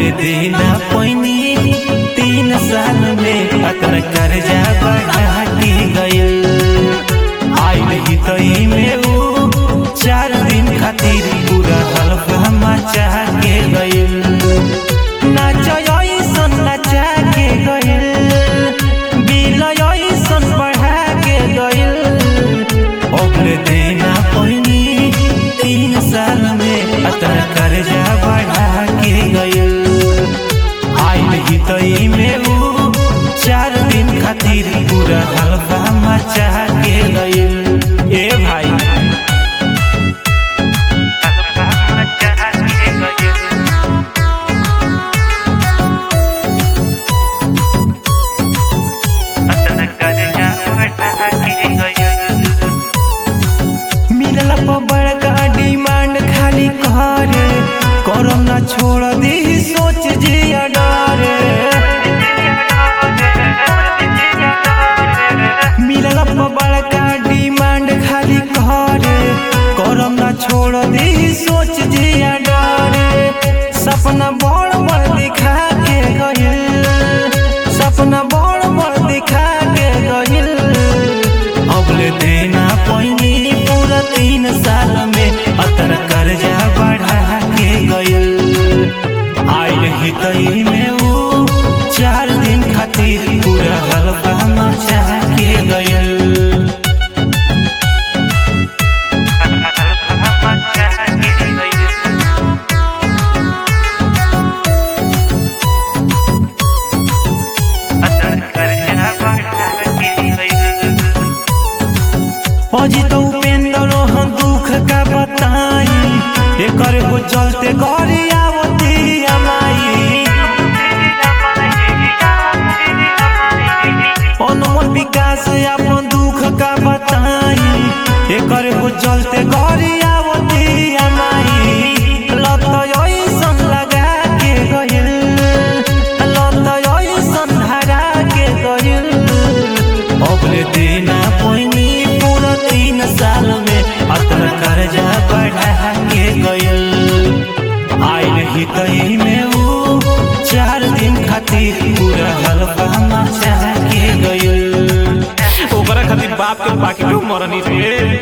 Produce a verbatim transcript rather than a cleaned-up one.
अबले देना पैनी तीन साल में अतर कर्जा बढ़ा के गइल। आइल ही तई में ऊ चार दिन खातिर पूरा हल्का मचा के गइल। नाचयसन नचा के गइल, बिलयसन बढ़ा के गइल। अबले देना पैनी तीन साल में अतर कर्जा बढ़ा के गइल। आइल ही तई में ऊ चार दिन खातिर पूरा हल्का मचा के गइल। ए भाई मिलल बड़का डिमांड खाली करे, करम ना छोड़ दी सोच जिया डरे। मिलल बड़का डिमांड खाली करे, करम ना छोड़ दी सोच जिया डरे। सपना बड़ बड़ दिखा के गइल, सपना बड़ बड़ दिखा के गइल। अबले देना पैनी पूरा तीन साल में अतर कर्जा बढ़ा के गइल। आइल ही तई में ऊ चार दिन खातिर पूरा हल्का मचा के गइल। अजी तो उपेंद्र हम दुख का बताई, एकर हो चलते गरी आवती हमाई। अनमोल विकास अपन दुख का बताई, एकर हो चलते गरी आवती हमाई। लत ऐसन लगा के गइल, लत ऐसन धरा के गइल। अबले देना पैनी तीन साल में अतर कर्जा बढ़ा के गइल। आइल ही तई में ऊ चार दिन खातिर पूरा हल्का मचा के गइल। ओकरा खातिर बाप के पाकिटो मरनी रे।